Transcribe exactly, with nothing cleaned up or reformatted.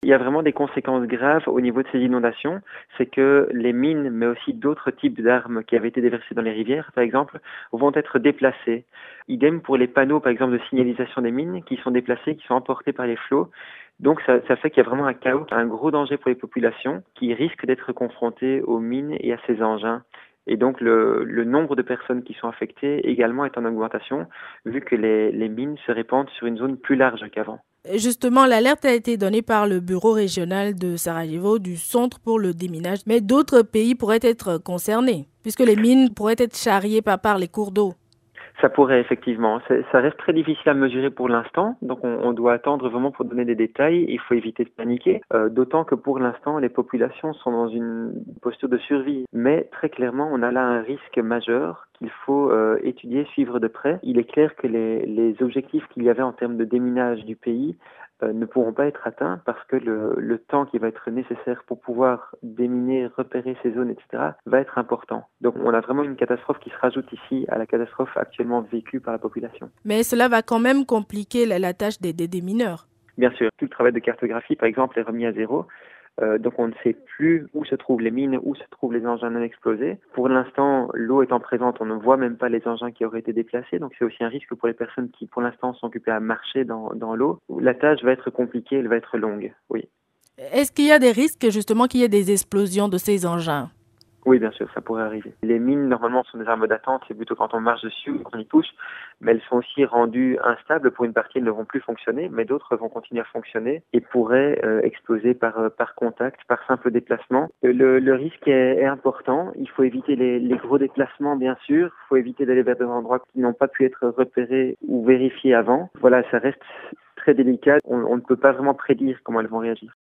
y a vraiment des conséquences graves au niveau de ces inondations. C'est que les mines, mais aussi d'autres types d'armes qui avaient été déversées dans les rivières, par exemple, vont être déplacées. Idem pour les panneaux, par exemple, de signalisation des mines qui sont déplacés, qui sont emportés par les flots. Donc ça, ça fait qu'il y a vraiment un chaos, un gros danger pour les populations qui risquent d'être confrontées aux mines et à ces engins. Et donc le, le nombre de personnes qui sont affectées également est en augmentation, vu que les, les mines se répandent sur une zone plus large qu'avant. Justement, l'alerte a été donnée par le bureau régional de Sarajevo du Centre pour le déminage, mais d'autres pays pourraient être concernés, puisque les mines pourraient être charriées par, par les cours d'eau. Ça pourrait effectivement. C'est- Ça reste très difficile à mesurer pour l'instant, donc on, on doit attendre vraiment pour donner des détails. Il faut éviter de paniquer, euh, d'autant que pour l'instant les populations sont dans une posture de survie. Mais très clairement, on a là un risque majeur qu'il faut euh, étudier, suivre de près. Il est clair que les, les objectifs qu'il y avait en termes de déminage du pays euh, ne pourront pas être atteints parce que le, le temps qui va être nécessaire pour pouvoir déminer, repérer ces zones, et cetera, va être important. Donc on a vraiment une catastrophe qui se rajoute ici à la catastrophe actuellement vécue par la population. Mais cela va quand même compliquer la, la tâche des, des, des mineurs. Bien sûr, tout le travail de cartographie, par exemple, est remis à zéro. Euh, donc on ne sait plus où se trouvent les mines, où se trouvent les engins non explosés. Pour l'instant, l'eau étant présente, on ne voit même pas les engins qui auraient été déplacés. Donc c'est aussi un risque pour les personnes qui, pour l'instant, sont occupées à marcher dans, dans l'eau. La tâche va être compliquée, elle va être longue, oui. Est-ce qu'il y a des risques justement qu'il y ait des explosions de ces engins? Oui, bien sûr, ça pourrait arriver. Les mines, normalement, sont des armes d'attente, c'est plutôt quand on marche dessus ou quand on y touche, mais elles sont aussi rendues instables. Pour une partie, elles ne vont plus fonctionner, mais d'autres vont continuer à fonctionner et pourraient euh, exploser par, euh, par contact, par simple déplacement. Le, le risque est, est important. Il faut éviter les, les gros déplacements, bien sûr. Il faut éviter d'aller vers des endroits qui n'ont pas pu être repérés ou vérifiés avant. Voilà, ça reste très délicat. On, on ne peut pas vraiment prédire comment elles vont réagir.